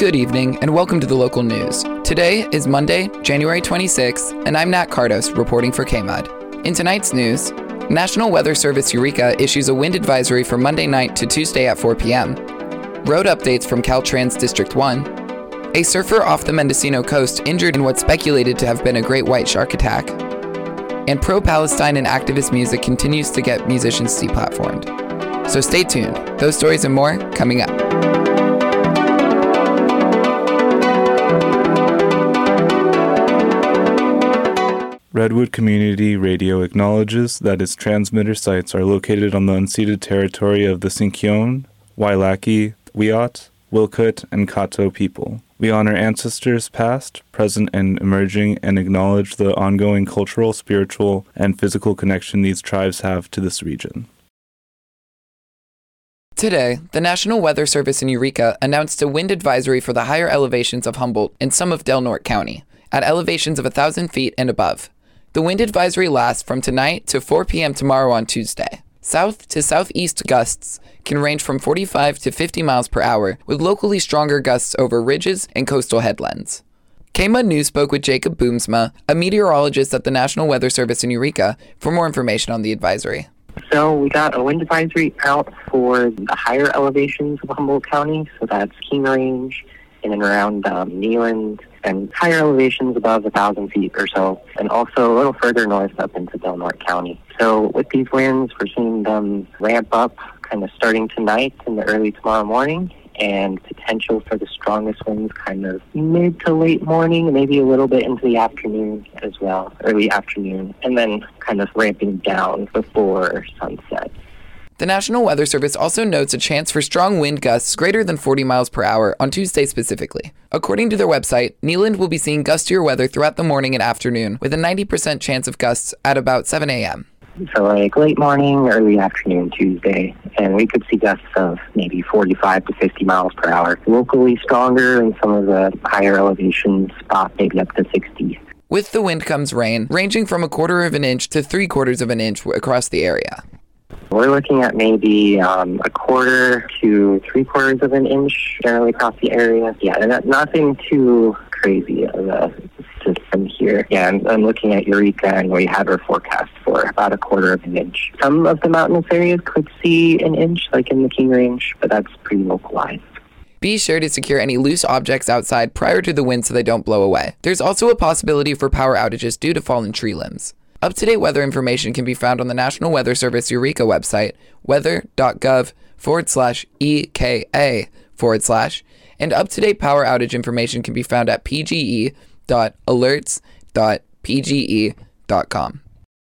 Good evening, and welcome to the local news. Today is Monday, January 26th, and I'm Nat Cardos reporting for KMUD. In tonight's news, National Weather Service Eureka issues a wind advisory for Monday night to Tuesday at 4 p.m. Road updates from Caltrans District 1. A surfer off the Mendocino coast injured in what's speculated to have been a great white shark attack. And pro-Palestine and activist music continues to get musicians deplatformed. So stay tuned. Those stories and more coming up. Redwood Community Radio acknowledges that its transmitter sites are located on the unceded territory of the Sinkyone, Wailaki, Wiyot, Wilkut, and Kato people. We honor ancestors past, present, and emerging, and acknowledge the ongoing cultural, spiritual, and physical connection these tribes have to this region. Today, the National Weather Service in Eureka announced a wind advisory for the higher elevations of Humboldt and some of Del Norte County, at elevations of 1,000 feet and above. The wind advisory lasts from tonight to 4 p.m. tomorrow on Tuesday. South to southeast gusts can range from 45 to 50 miles per hour, with locally stronger gusts over ridges and coastal headlands. KMUD News spoke with Jacob Boomsma, a meteorologist at the National Weather Service in Eureka, for more information on the advisory. So we got a wind advisory out for the higher elevations of Humboldt County, so that's King Range in and around Neeland, and higher elevations above 1,000 feet or so, and also a little further north up into Del Norte County. So with these winds, we're seeing them ramp up kind of starting tonight and the early tomorrow morning, and potential for the strongest winds kind of mid to late morning, maybe a little bit into the afternoon as well, early afternoon, and then kind of ramping down before sunset. The National Weather Service also notes a chance for strong wind gusts greater than 40 miles per hour on Tuesday specifically. According to their website, Neeland will be seeing gustier weather throughout the morning and afternoon, with a 90% chance of gusts at about 7 a.m. So like late morning, early afternoon Tuesday, and we could see gusts of maybe 45 to 50 miles per hour. Locally stronger in some of the higher elevation spots, maybe up to 60. With the wind comes rain, ranging from 1/4 of an inch to 3/4 of an inch across the area. We're looking at maybe 1/4 to 3/4 of an inch generally across the area. Yeah, and nothing too crazy of a system here. Yeah, I'm looking at Eureka, and we have our forecast for about 1/4 of an inch. Some of the mountainous areas could see an inch, like in the King Range, but that's pretty localized. Be sure to secure any loose objects outside prior to the wind so they don't blow away. There's also a possibility for power outages due to fallen tree limbs. Up-to-date weather information can be found on the National Weather Service Eureka website, weather.gov/EKA/, and up-to-date power outage information can be found at pge.alerts.pge.com.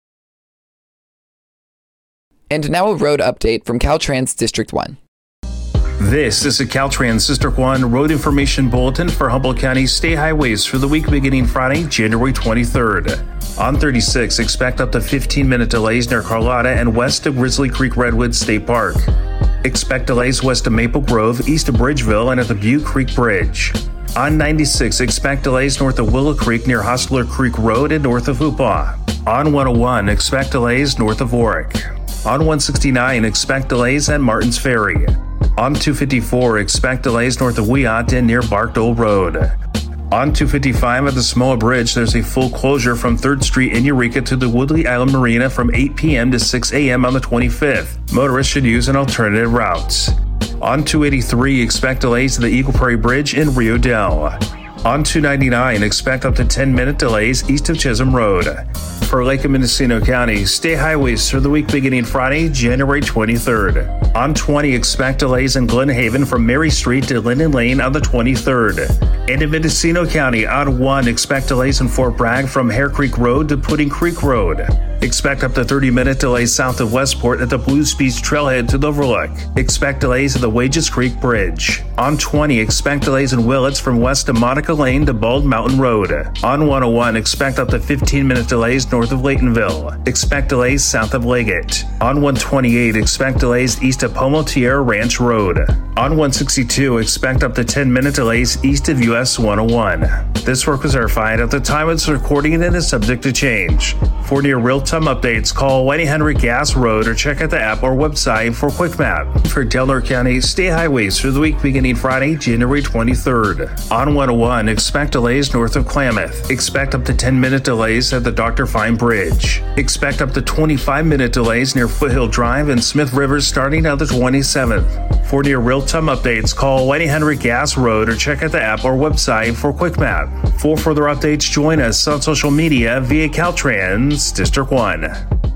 And now a road update from Caltrans District 1. This is a Caltrans District 1 road information bulletin for Humboldt County state highways for the week beginning Friday, January 23rd. On 36, expect up to 15-minute delays near Carlotta and west of Grizzly Creek Redwood State Park. Expect delays west of Maple Grove, east of Bridgeville, and at the Butte Creek Bridge. On 96, expect delays north of Willow Creek near Hostler Creek Road and north of Hoopaw. On 101, expect delays north of Warwick. On 169, expect delays at Martins Ferry. On 254, expect delays north of Wiyot and near Barkdole Road. On 255 at the Samoa Bridge, there's a full closure from 3rd Street in Eureka to the Woodley Island Marina from 8 p.m. to 6 a.m. on the 25th. Motorists should use an alternative route. On 283, expect delays to the Eagle Prairie Bridge in Rio Dell. On 299, expect up to 10-minute delays east of Chisholm Road. For Lake and Mendocino County, state highways for the week beginning Friday, January 23rd. On 20, expect delays in Glen Haven from Mary Street to Linden Lane on the 23rd. And in Mendocino County, on 1, expect delays in Fort Bragg from Hare Creek Road to Pudding Creek Road. Expect up to 30-minute delays south of Westport at the Blues Beach Trailhead to the Overlook. Expect delays at the Wages Creek Bridge. On 20, expect delays in Willits from west of Monica Lane to Bald Mountain Road. On 101, expect up to 15-minute delays north of Laytonville. Expect delays south of Leggett. On 128, expect delays east of Pomo Tierra Ranch Road. On 162, expect up to 10-minute delays east of US 101. This work was verified at the time of this recording and is subject to change. For near real-time real-time updates, call 1-800-GAS Road or check out the app or website for Quick Map. For Delaware County State Highways for the week beginning Friday, January 23rd. On 101, expect delays north of Klamath. Expect up to 10-minute delays at the Dr. Fine Bridge. Expect up to 25-minute delays near Foothill Drive and Smith River starting at the 27th. For near real-time updates, call 1-800-GAS Road or check out the app or website for Quick Map. For further updates, join us on social media via Caltrans District 1.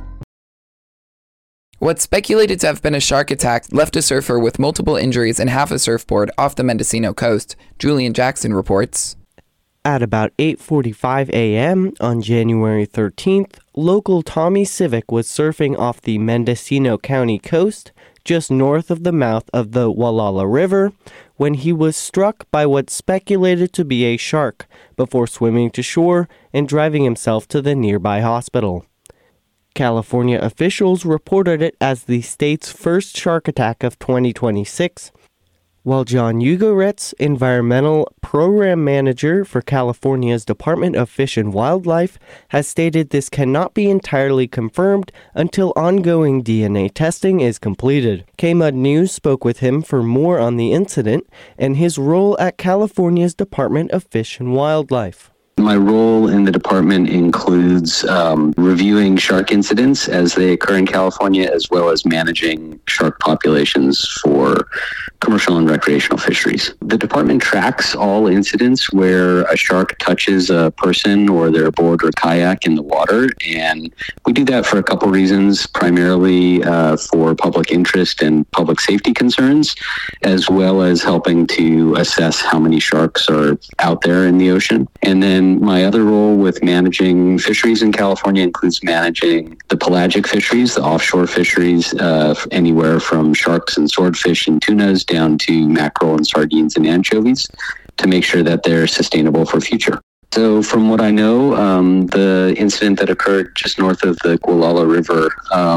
What's speculated to have been a shark attack left a surfer with multiple injuries and half a surfboard off the Mendocino coast. Julian Jackson reports. At about 8:45 a.m. on January 13th, local Tommy Civic was surfing off the Mendocino County coast, just north of the mouth of the Walala River, when he was struck by what's speculated to be a shark before swimming to shore and driving himself to the nearby hospital. California officials reported it as the state's first shark attack of 2026, while John Ugoretz, Environmental Program Manager for California's Department of Fish and Wildlife, has stated this cannot be entirely confirmed until ongoing DNA testing is completed. KMUD News spoke with him for more on the incident and his role at California's Department of Fish and Wildlife. My role in the department includes reviewing shark incidents as they occur in California, as well as managing shark populations for commercial and recreational fisheries. The department tracks all incidents where a shark touches a person or their board or kayak in the water, and we do that for a couple reasons, primarily for public interest and public safety concerns, as well as helping to assess how many sharks are out there in the ocean. And then my other role with managing fisheries in California includes managing the pelagic fisheries, the offshore fisheries, anywhere from sharks and swordfish and tunas down to mackerel and sardines and anchovies, to make sure that they're sustainable for future. So from what I know, the incident that occurred just north of the Gualala River,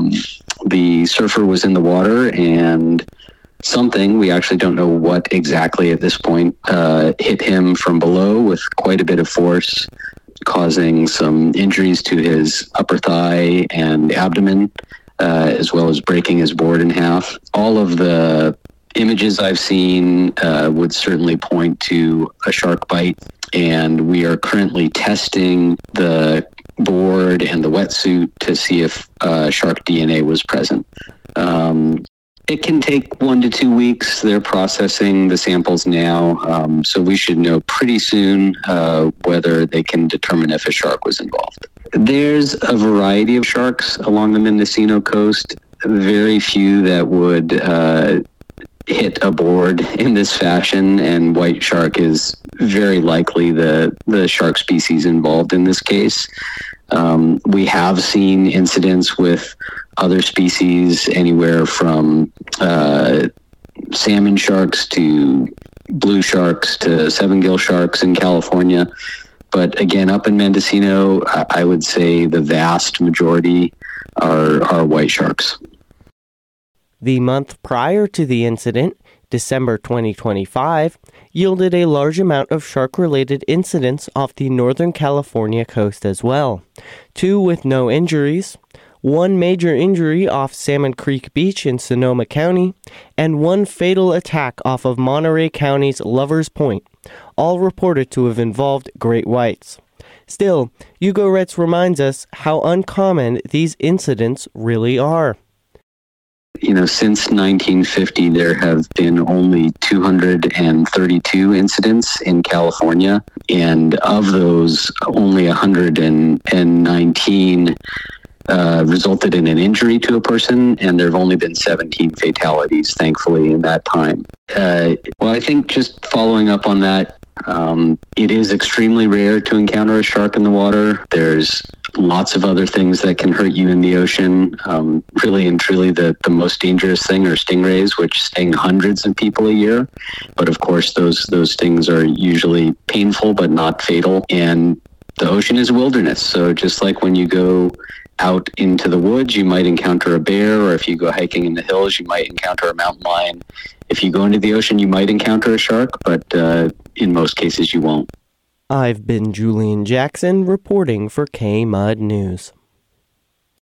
the surfer was in the water and something, we actually don't know what exactly at this point, hit him from below with quite a bit of force, causing some injuries to his upper thigh and abdomen, as well as breaking his board in half. All of the images I've seen would certainly point to a shark bite, and we are currently testing the board and the wetsuit to see if shark DNA was present. It can take 1 to 2 weeks. They're processing the samples now, so we should know pretty soon whether they can determine if a shark was involved. There's a variety of sharks along the Mendocino coast, very few that would hit a board in this fashion, and white shark is very likely the shark species involved in this case. We have seen incidents with other species, anywhere from salmon sharks to blue sharks to seven-gill sharks in California. But again, up in Mendocino, I would say the vast majority are white sharks. The month prior to the incident, December 2025, yielded a large amount of shark-related incidents off the Northern California coast as well. 2 with no injuries, 1 major injury off Salmon Creek Beach in Sonoma County, and 1 fatal attack off of Monterey County's Lovers Point, all reported to have involved great whites. Still, Ugoretz reminds us how uncommon these incidents really are. Since 1950, there have been only 232 incidents in California, and of those, only 119 resulted in an injury to a person, and there have only been 17 fatalities, thankfully, in that time. Well, I think just following up on that, it is extremely rare to encounter a shark in the water. There's lots of other things that can hurt you in the ocean. Really and truly, the most dangerous thing are stingrays, which sting hundreds of people a year. But of course, those stings are usually painful but not fatal. And the ocean is a wilderness. So just like when you go out into the woods, you might encounter a bear, or if you go hiking in the hills, you might encounter a mountain lion. If you go into the ocean, you might encounter a shark, but in most cases you won't. I've been Julian Jackson reporting for KMUD News.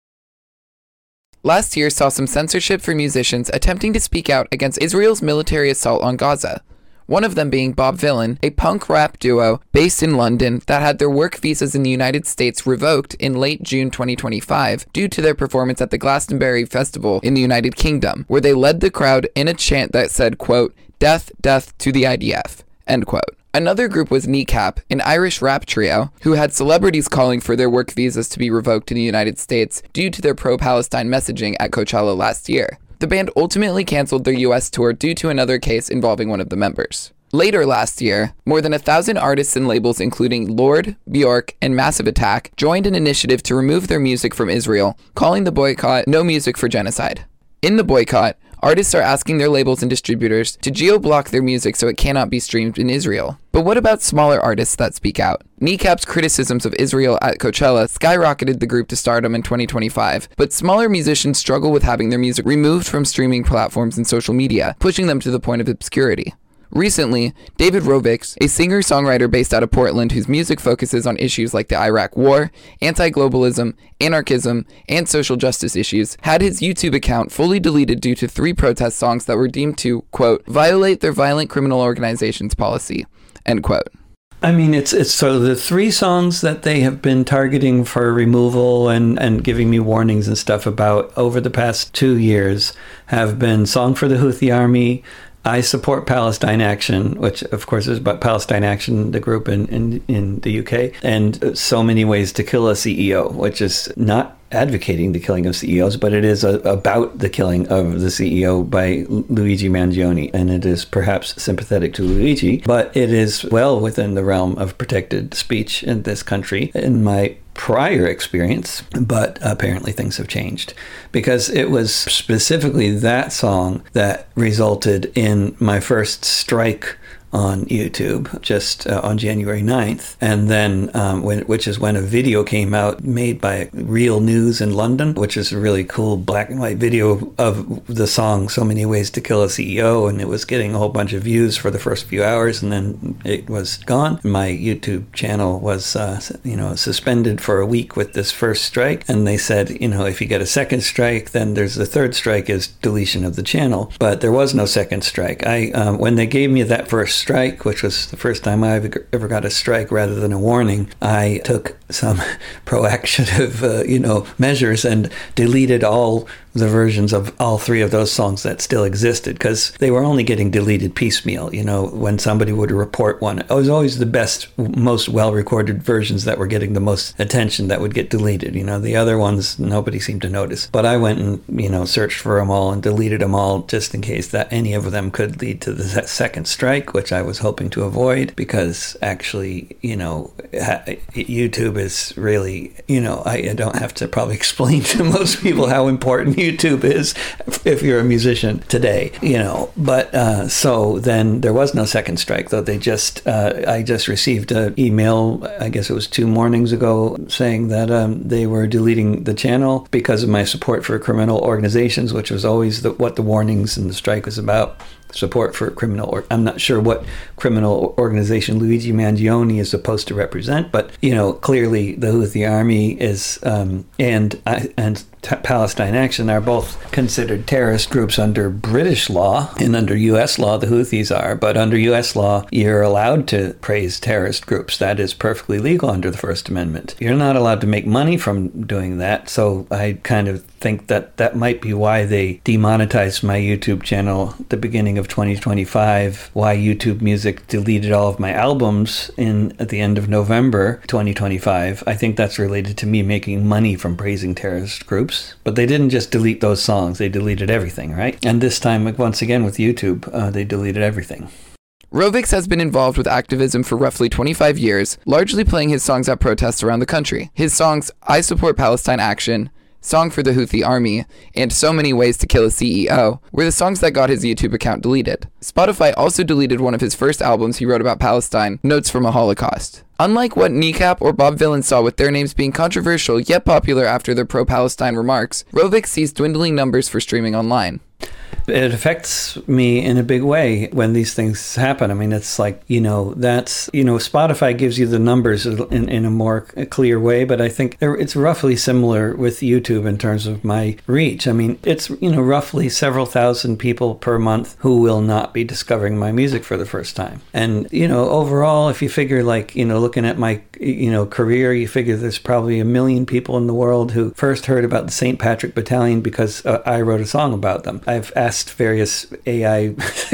last year saw some censorship for musicians attempting to speak out against Israel's military assault on Gaza. One of them being Bob Vylan, a punk rap duo based in London that had their work visas in the United States revoked in late June 2025 due to their performance at the Glastonbury Festival in the United Kingdom, where they led the crowd in a chant that said, quote, "Death, death to the IDF," end quote. Another group was Kneecap, an Irish rap trio who had celebrities calling for their work visas to be revoked in the United States due to their pro-Palestine messaging at Coachella last year. The band ultimately canceled their US tour due to another case involving one of the members. Later last year, more than 1,000 artists and labels including Lorde, Bjork, and Massive Attack joined an initiative to remove their music from Israel, calling the boycott No Music for Genocide. In the boycott, artists are asking their labels and distributors to geo-block their music so it cannot be streamed in Israel. But what about smaller artists that speak out? Kneecap's criticisms of Israel at Coachella skyrocketed the group to stardom in 2025, but smaller musicians struggle with having their music removed from streaming platforms and social media, pushing them to the point of obscurity. Recently, David Rovics, a singer-songwriter based out of Portland whose music focuses on issues like the Iraq War, anti-globalism, anarchism, and social justice issues, had his YouTube account fully deleted due to 3 protest songs that were deemed to, quote, violate their violent criminal organization's policy, end quote. I mean, it's so the 3 songs that they have been targeting for removal and giving me warnings and stuff about over the past 2 years have been Song for the Houthi Army, I Support Palestine Action, which of course is about Palestine Action, the group in the UK, and So Many Ways to Kill a CEO, which is not advocating the killing of CEOs, but it is about the killing of the CEO by Luigi Mangione, and it is perhaps sympathetic to Luigi, but it is well within the realm of protected speech in this country, in my prior experience, but apparently things have changed, because it was specifically that song that resulted in my first strike on YouTube just on January 9th. And then, which is when a video came out made by Real News in London, which is a really cool black and white video of the song So Many Ways to Kill a CEO. And it was getting a whole bunch of views for the first few hours, and then it was gone. My YouTube channel was, suspended for a week with this first strike. And they said, if you get a second strike, then there's the third strike is deletion of the channel. But there was no second strike. When they gave me that first strike, which was the first time I ever got a strike rather than a warning, I took some proactive, measures and deleted all the versions of all 3 of those songs that still existed, because they were only getting deleted piecemeal. When somebody would report one, it was always the best, most well-recorded versions that were getting the most attention that would get deleted. The other ones, nobody seemed to notice. But I went and, searched for them all and deleted them all just in case that any of them could lead to the second strike, which I was hoping to avoid, because actually, YouTube is really, I don't have to probably explain to most people how important YouTube is if you're a musician today, but so then there was no second strike, though. I just received an email, I guess it was 2 mornings ago, saying that they were deleting the channel because of my support for criminal organizations, which was always what the warnings and the strike was about. Support for criminal, I'm not sure what criminal organization Luigi Mangione is supposed to represent, but clearly the Houthi Army is and Palestine Action are both considered terrorist groups under British law, and under U.S. law the Houthis are, but under U.S. law you're allowed to praise terrorist groups. That is perfectly legal under the First Amendment. You're not allowed to make money from doing that, so I kind of think that might be why they demonetized my YouTube channel at the beginning of 2025, why YouTube Music deleted all of my albums at the end of November 2025. I think that's related to me making money from praising terrorist groups. But they didn't just delete those songs, they deleted everything, right? And this time, once again with YouTube, they deleted everything. Rovics has been involved with activism for roughly 25 years, largely playing his songs at protests around the country. His songs I Support Palestine Action, Song for the Houthi Army, and So Many Ways to Kill a CEO were the songs that got his YouTube account deleted. Spotify also deleted one of his first albums he wrote about Palestine, Notes from a Holocaust. Unlike what Kneecap or Bob Vylan saw with their names being controversial yet popular after their pro-Palestine remarks, Rovics sees dwindling numbers for streaming online. It affects me in a big way when these things happen. I mean, it's like, Spotify gives you the numbers in a more clear way, but I think it's roughly similar with YouTube in terms of my reach. I mean, it's, roughly several thousand people per month who will not be discovering my music for the first time. And, overall, if you figure looking at my, career, you figure there's probably 1 million people in the world who first heard about the St. Patrick Battalion because I wrote a song about them. I've asked various AI,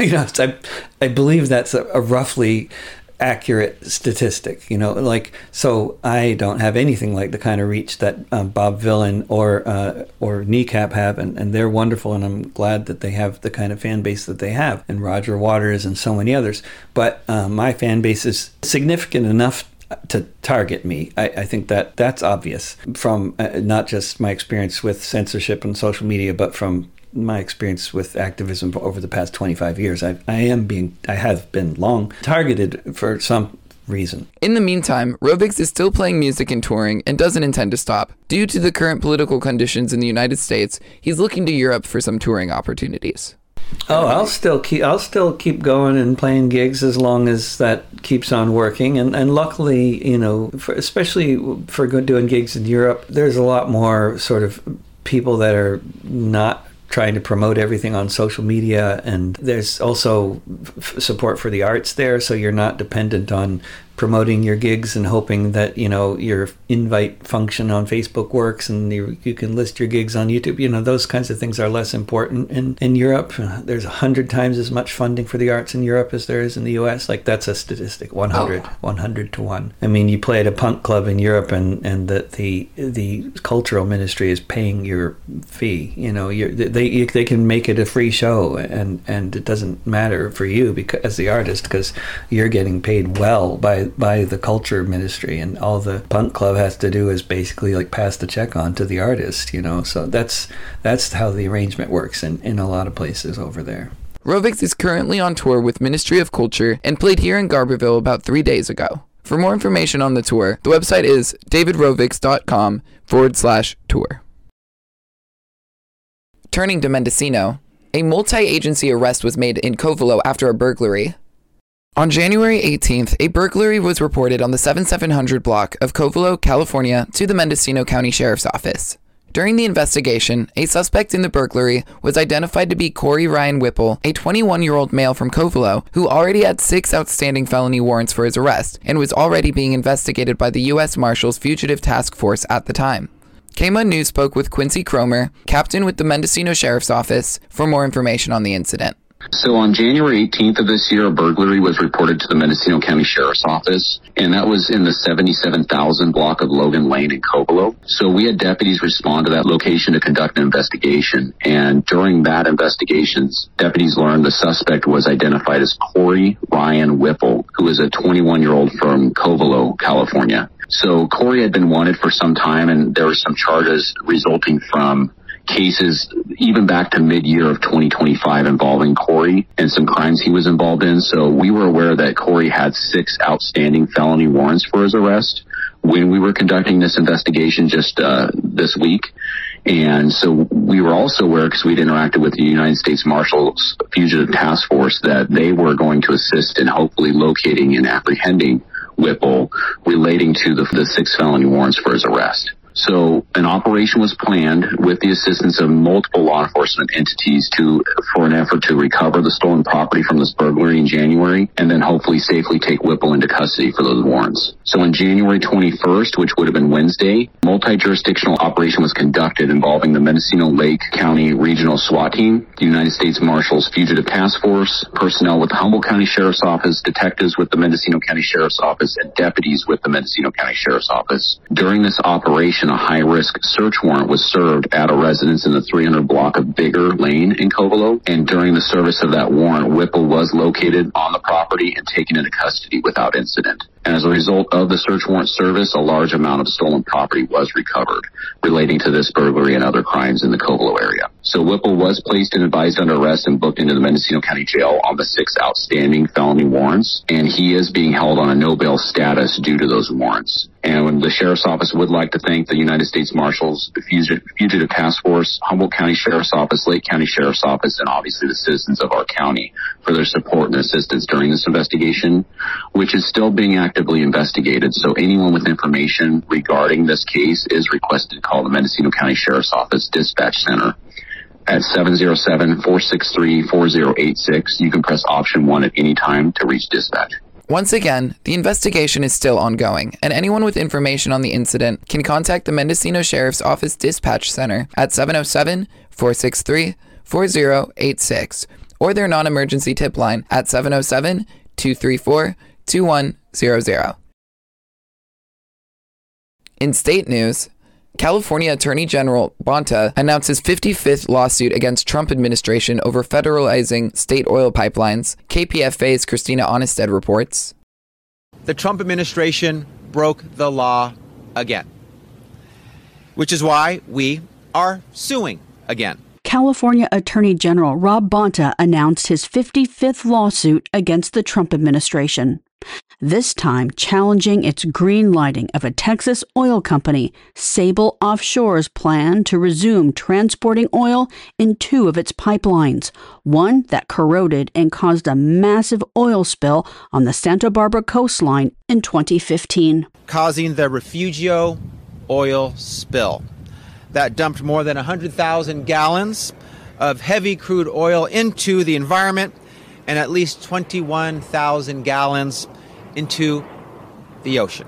I believe that's a roughly accurate statistic, so I don't have anything like the kind of reach that Bob Vylan or Kneecap have, and they're wonderful, and I'm glad that they have the kind of fan base that they have, and Roger Waters and so many others. But my fan base is significant enough to target me. I think that's obvious from not just my experience with censorship and social media, but from my experience with activism over the past 25 years. I have been long targeted for some reason. In the meantime, Rovix is still playing music and touring and doesn't intend to stop. Due to the current political conditions in the United States, he's looking to Europe for some touring opportunities. I'll still keep going and playing gigs as long as that keeps on working. And luckily, especially for doing gigs in Europe, there's a lot more sort of people that are not trying to promote everything on social media, and there's also support for the arts there, so you're not dependent on promoting your gigs and hoping that your invite function on Facebook works and you can list your gigs on YouTube. Those kinds of things are less important in Europe. There's 100 times as much funding for the arts in Europe as there is in the US. Like, that's a statistic, 100 to 1. I mean, you play at a punk club in Europe and the cultural ministry is paying your fee. They can make it a free show, and it doesn't matter for you as the artist, because you're getting paid well by the culture ministry, and all the punk club has to do is basically pass the check on to the artist, so that's how the arrangement works in a lot of places over there. Rovix is currently on tour with Ministry of Culture and played here in Garberville about 3 days ago. For more information on the tour, the website is davidrovix.com/tour. Turning to Mendocino, a multi-agency arrest was made in Covelo after a burglary. On January 18th, a burglary was reported on the 7700 block of Covelo, California, to the Mendocino County Sheriff's Office. During the investigation, a suspect in the burglary was identified to be Corey Ryan Whipple, a 21-year-old male from Covelo, who already had 6 outstanding felony warrants for his arrest and was already being investigated by the U.S. Marshals Fugitive Task Force at the time. KMUN News spoke with Quincy Cromer, captain with the Mendocino Sheriff's Office, for more information on the incident. So on January 18th of this year, a burglary was reported to the Mendocino County Sheriff's Office, and that was in the 77,000 block of Logan Lane in Covelo. So we had deputies respond to that location to conduct an investigation, and during that investigation, deputies learned the suspect was identified as Corey Ryan Whipple, who is a 21-year-old from Covelo, California. So Corey had been wanted for some time, and there were some charges resulting from cases even back to mid-year of 2025 involving Corey and some crimes he was involved in. So we were aware that Corey had 6 outstanding felony warrants for his arrest when we were conducting this investigation just this week. And so we were also aware, because we'd interacted with the United States Marshals Fugitive Task Force, that they were going to assist in hopefully locating and apprehending Whipple relating to the 6 felony warrants for his arrest. So an operation was planned with the assistance of multiple law enforcement entities for an effort to recover the stolen property from this burglary in January, and then hopefully safely take Whipple into custody for those warrants. So on January 21st, which would have been Wednesday, multi-jurisdictional operation was conducted involving the Mendocino Lake County Regional SWAT Team, the United States Marshals Fugitive Task Force, personnel with the Humboldt County Sheriff's Office, detectives with the Mendocino County Sheriff's Office, and deputies with the Mendocino County Sheriff's Office. During this operation, a high-risk search warrant was served at a residence in the 300 block of Bigger Lane in Covelo, and during the service of that warrant, Whipple was located on the property and taken into custody without incident. And as a result of the search warrant service, a large amount of stolen property was recovered relating to this burglary and other crimes in the Covelo area. So Whipple was placed and advised under arrest and booked into the Mendocino County Jail on the 6 outstanding felony warrants, and he is being held on a no bail status due to those warrants. And the Sheriff's Office would like to thank the United States Marshals, the Fugitive Task Force, Humboldt County Sheriff's Office, Lake County Sheriff's Office, and obviously the citizens of our county for their support and assistance during this investigation, which is still being actively investigated. So anyone with information regarding this case is requested to call the Mendocino County Sheriff's Office Dispatch Center at 707-463-4086. You can press option 1 at any time to reach dispatch. Once again, the investigation is still ongoing, and anyone with information on the incident can contact the Mendocino Sheriff's Office Dispatch Center at 707-463-4086 or their non-emergency tip line at 707-234-2100. In state news, California Attorney General Bonta announced his 55th lawsuit against Trump administration over federalizing state oil pipelines. KPFA's Christina Onnested reports. The Trump administration broke the law again, which is why we are suing again. California Attorney General Rob Bonta announced his 55th lawsuit against the Trump administration, this time challenging its green lighting of a Texas oil company, Sable Offshore's plan to resume transporting oil in 2 of its pipelines, one that corroded and caused a massive oil spill on the Santa Barbara coastline in 2015. Causing the Refugio oil spill that dumped more than 100,000 gallons of heavy crude oil into the environment and at least 21,000 gallons into the ocean.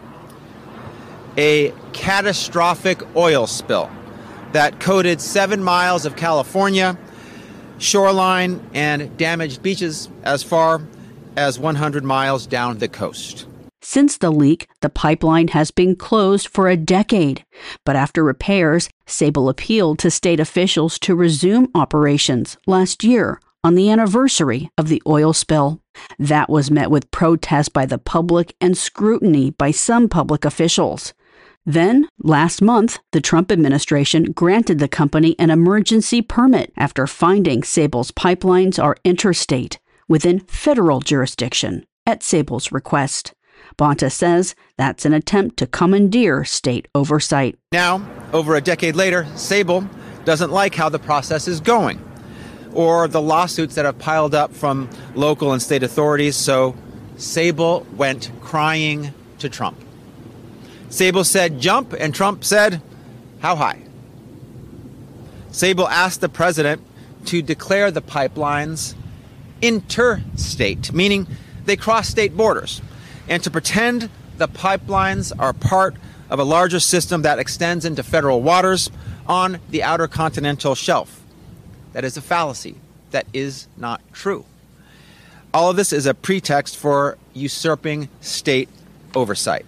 A catastrophic oil spill that coated 7 miles of California shoreline and damaged beaches as far as 100 miles down the coast. Since the leak, the pipeline has been closed for a decade. But after repairs, Sable appealed to state officials to resume operations last year on the anniversary of the oil spill. That was met with protest by the public and scrutiny by some public officials. Then, last month, the Trump administration granted the company an emergency permit after finding Sable's pipelines are interstate, within federal jurisdiction, at Sable's request. Bonta says that's an attempt to commandeer state oversight. Now, over a decade later, Sable doesn't like how the process is going, or the lawsuits that have piled up from local and state authorities, so Sable went crying to Trump. Sable said, jump, and Trump said, how high? Sable asked the president to declare the pipelines interstate, meaning they cross state borders, and to pretend the pipelines are part of a larger system that extends into federal waters on the outer continental shelf. That is a fallacy. That is not true. All of this is a pretext for usurping state oversight.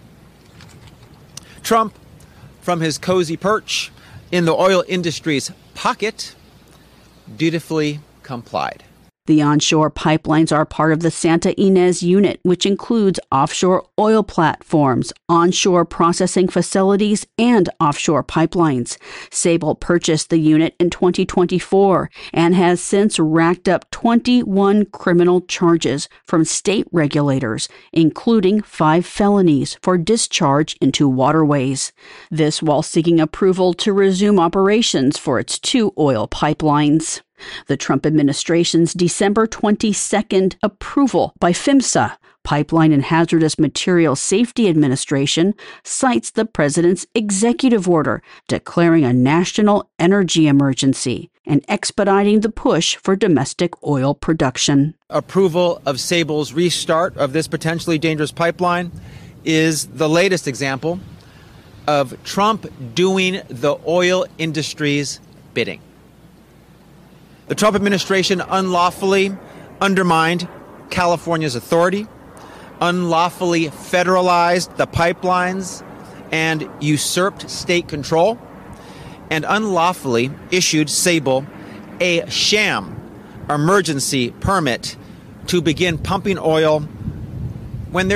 Trump, from his cozy perch in the oil industry's pocket, dutifully complied. The onshore pipelines are part of the Santa Ynez unit, which includes offshore oil platforms, onshore processing facilities, and offshore pipelines. Sable purchased the unit in 2024 and has since racked up 21 criminal charges from state regulators, including 5 felonies for discharge into waterways. This while seeking approval to resume operations for its 2 oil pipelines. The Trump administration's December 22nd approval by PHMSA, Pipeline and Hazardous Materials Safety Administration, cites the president's executive order declaring a national energy emergency and expediting the push for domestic oil production. Approval of Sable's restart of this potentially dangerous pipeline is the latest example of Trump doing the oil industry's bidding. The Trump administration unlawfully undermined California's authority, unlawfully federalized the pipelines and usurped state control, and unlawfully issued Sable a sham emergency permit to begin pumping oil when there's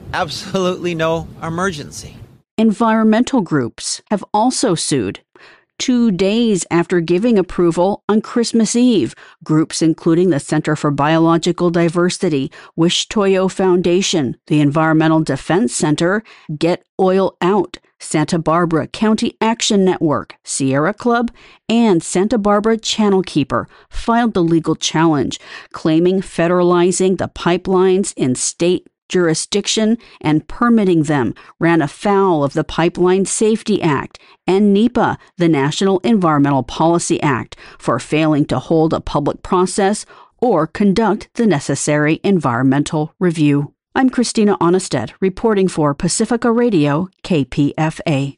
absolutely no emergency. Environmental groups have also sued. 2 days after giving approval on Christmas Eve, groups including the Center for Biological Diversity, Wish Toyo Foundation, the Environmental Defense Center, Get Oil Out, Santa Barbara County Action Network, Sierra Club, and Santa Barbara Channel Keeper filed the legal challenge, claiming federalizing the pipelines in state jurisdiction and permitting them ran afoul of the Pipeline Safety Act and NEPA, the National Environmental Policy Act, for failing to hold a public process or conduct the necessary environmental review. I'm Christina Onnested, reporting for Pacifica Radio, KPFA.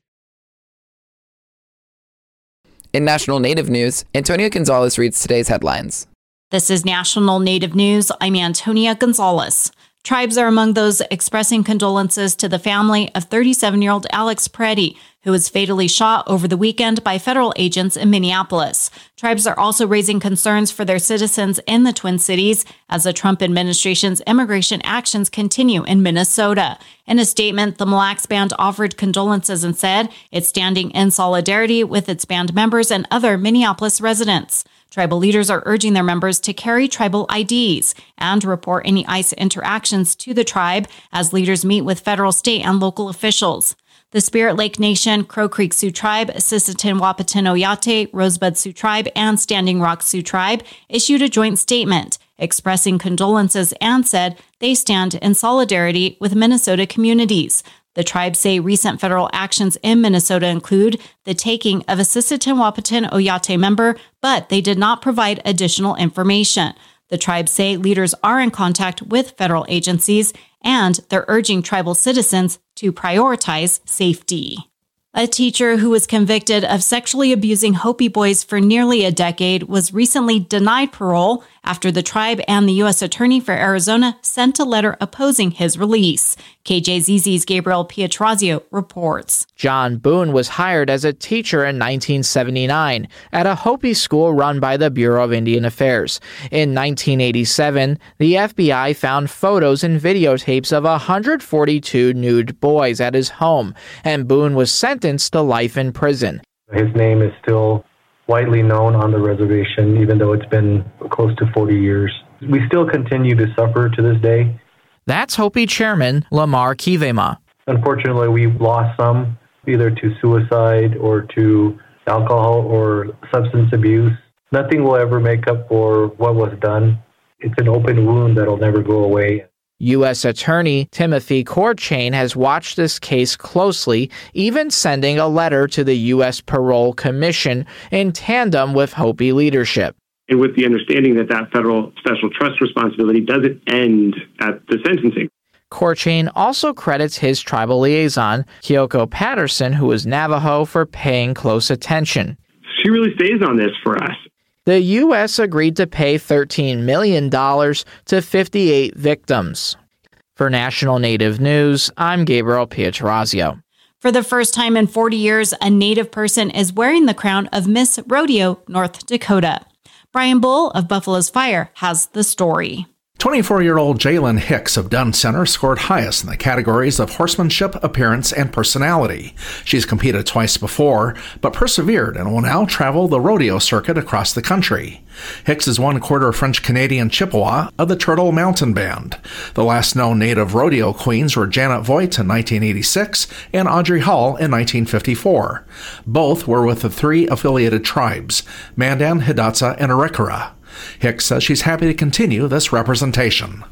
In national Native news, Antonia Gonzalez reads today's headlines. This is National Native News. I'm Antonia Gonzalez. Tribes are among those expressing condolences to the family of 37-year-old Alex Preddy, who was fatally shot over the weekend by federal agents in Minneapolis. Tribes are also raising concerns for their citizens in the Twin Cities as the Trump administration's immigration actions continue in Minnesota. In a statement, the Mille Lacs Band offered condolences and said it's standing in solidarity with its band members and other Minneapolis residents. Tribal leaders are urging their members to carry tribal IDs and report any ICE interactions to the tribe as leaders meet with federal, state, and local officials. The Spirit Lake Nation, Crow Creek Sioux Tribe, Sisseton Wahpeton Oyate, Rosebud Sioux Tribe, and Standing Rock Sioux Tribe issued a joint statement expressing condolences and said they stand in solidarity with Minnesota communities. The tribes say recent federal actions in Minnesota include the taking of a Sisseton Wahpeton Oyate member, but they did not provide additional information. The tribes say leaders are in contact with federal agencies, and they're urging tribal citizens to prioritize safety. A teacher who was convicted of sexually abusing Hopi boys for nearly a decade was recently denied parole after the tribe and the U.S. Attorney for Arizona sent a letter opposing his release. KJZZ's Gabriel Pietrozio reports. John Boone was hired as a teacher in 1979 at a Hopi school run by the Bureau of Indian Affairs. In 1987, the FBI found photos and videotapes of 142 nude boys at his home, and Boone was sentenced to life in prison. His name is still widely known on the reservation, even though it's been close to 40 years. We still continue to suffer to this day. That's Hopi Chairman Lamar Kivema. Unfortunately, we've lost some, either to suicide or to alcohol or substance abuse. Nothing will ever make up for what was done. It's an open wound that'll never go away. U.S. Attorney Timothy Courchain has watched this case closely, even sending a letter to the U.S. Parole Commission in tandem with Hopi leadership. And with the understanding that that federal special trust responsibility doesn't end at the sentencing. Courchain also credits his tribal liaison, Kyoko Patterson, who is Navajo, for paying close attention. She really stays on this for us. The U.S. agreed to pay $13 million to 58 victims. For National Native News, I'm Gabriel Pietrozio. For the first time in 40 years, a Native person is wearing the crown of Miss Rodeo, North Dakota. Brian Bull of Buffalo's Fire has the story. 24-year-old Jalen Hicks of Dunn Center scored highest in the categories of horsemanship, appearance, and personality. She's competed twice before, but persevered and will now travel the rodeo circuit across the country. Hicks is one-quarter French-Canadian Chippewa of the Turtle Mountain Band. The last known native rodeo queens were Janet Voigt in 1986 and Audrey Hall in 1954. Both were with the three affiliated tribes, Mandan, Hidatsa, and Arikara. Hicks says she's happy to continue this representation.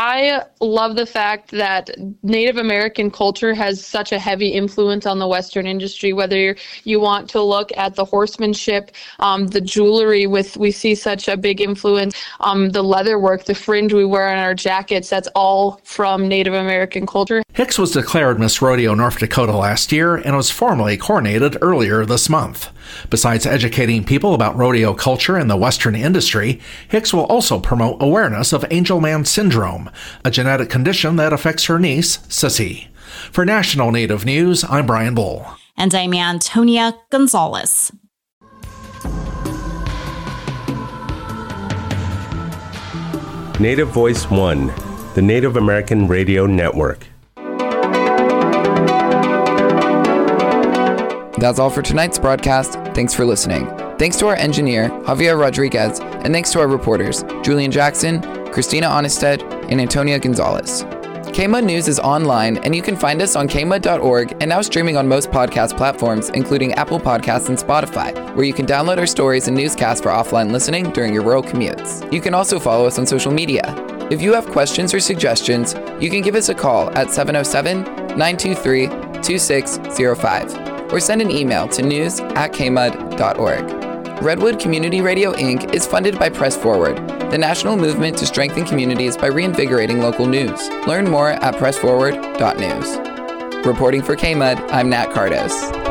I love the fact that Native American culture has such a heavy influence on the Western industry, whether you want to look at the horsemanship, the jewelry, we see such a big influence, the leather work, the fringe we wear on our jackets, that's all from Native American culture. Hicks was declared Miss Rodeo North Dakota last year and was formally coronated earlier this month. Besides educating people about rodeo culture and the Western industry, Hicks will also promote awareness of Angelman syndrome, a genetic condition that affects her niece, Sissy. For National Native News, I'm Brian Bull. And I'm Antonia Gonzalez. Native Voice One, the Native American Radio Network. That's all for tonight's broadcast. Thanks for listening. Thanks to our engineer, Javier Rodriguez, and thanks to our reporters, Julian Jackson, Christina Onnested, and Antonia Gonzalez. KMUD News is online, and you can find us on kmud.org and now streaming on most podcast platforms, including Apple Podcasts and Spotify, where you can download our stories and newscasts for offline listening during your rural commutes. You can also follow us on social media. If you have questions or suggestions, you can give us a call at 707-923-2605 or send an email to news@kmud.org. Redwood Community Radio, Inc. is funded by Press Forward, the national movement to strengthen communities by reinvigorating local news. Learn more at pressforward.news. Reporting for KMUD, I'm Nat Cardos.